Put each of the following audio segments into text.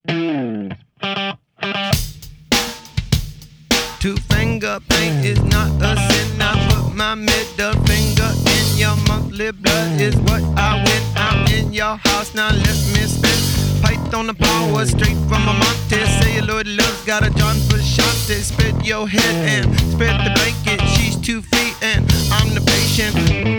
Two-finger paint is not a sin. I put my middle finger in your monthly blood is what I win. I'm in your house, now let me spin. Python the power straight from a Monte. Celluloid love's got a John Frusciante. Spread your head and spread the blanket. She's 2 feet and I'm the patient.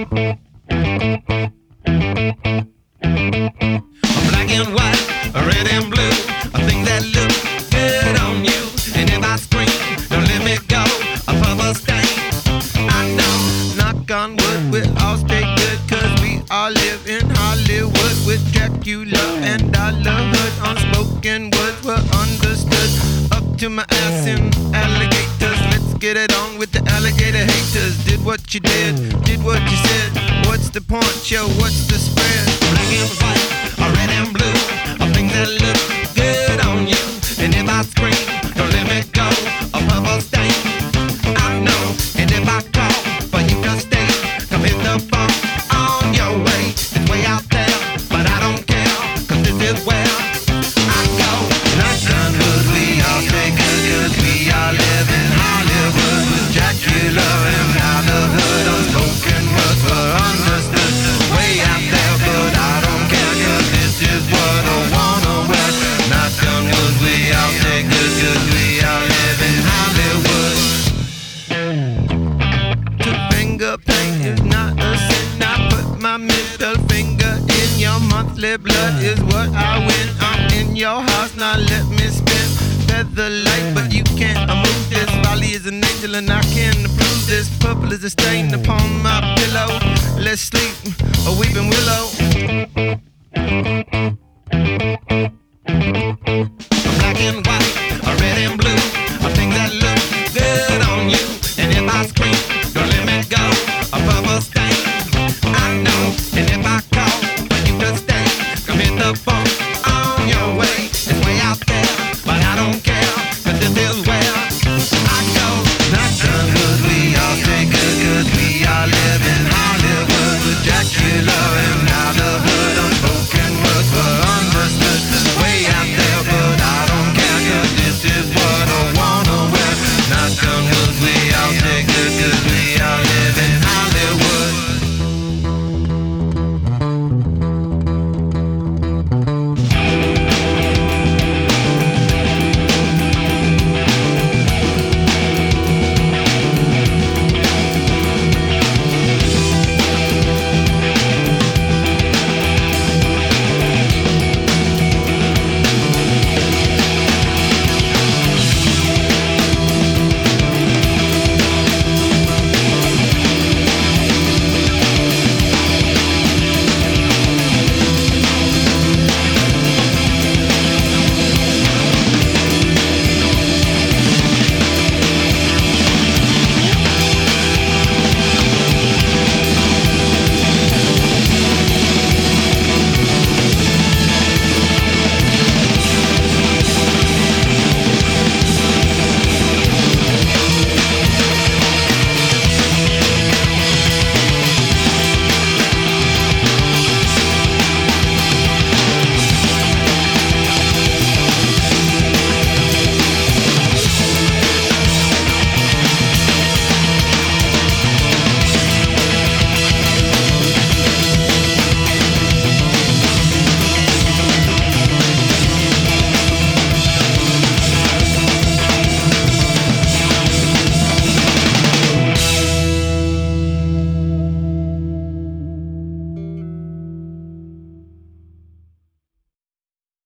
Black and white, red and blue, a thing that look good on you. And if I scream, don't let me go, a purple stain. I know, knock on wood, we all stay good, cause we all live in Hollywood with Dracula and Dollar Hood. Unspoken words were understood. Up to my ass in alligators. Let's get it on with the alligator haters. Did what you did what you said. What's the point, yo, what's the spread? Black and white, red and blue, a thing that look good on you. And if I scream, don't let me go, a purple stain. I know, and if I call for you to stay, come hit the phone on your way. It's way out there, but I don't care, cause this is where I go. Knock on wood, we all stay good, cause we all live in Hollywood with Dracula and Dollar Hood. Unspoken words were understood. Way out there, but I don't care, cause this is what I wanna wear. Knock on wood, we all stay good, cause we all live in Hollywood. Two-finger paint is not a sin. I put my middle finger in your monthly blood is what I win. I'm in your house, now let me spin. Feather light, but you can't move this. Valley is an angel and I can approve this. Purple is a stain upon my pillow. Let's sleep, a weeping willow. Black and white.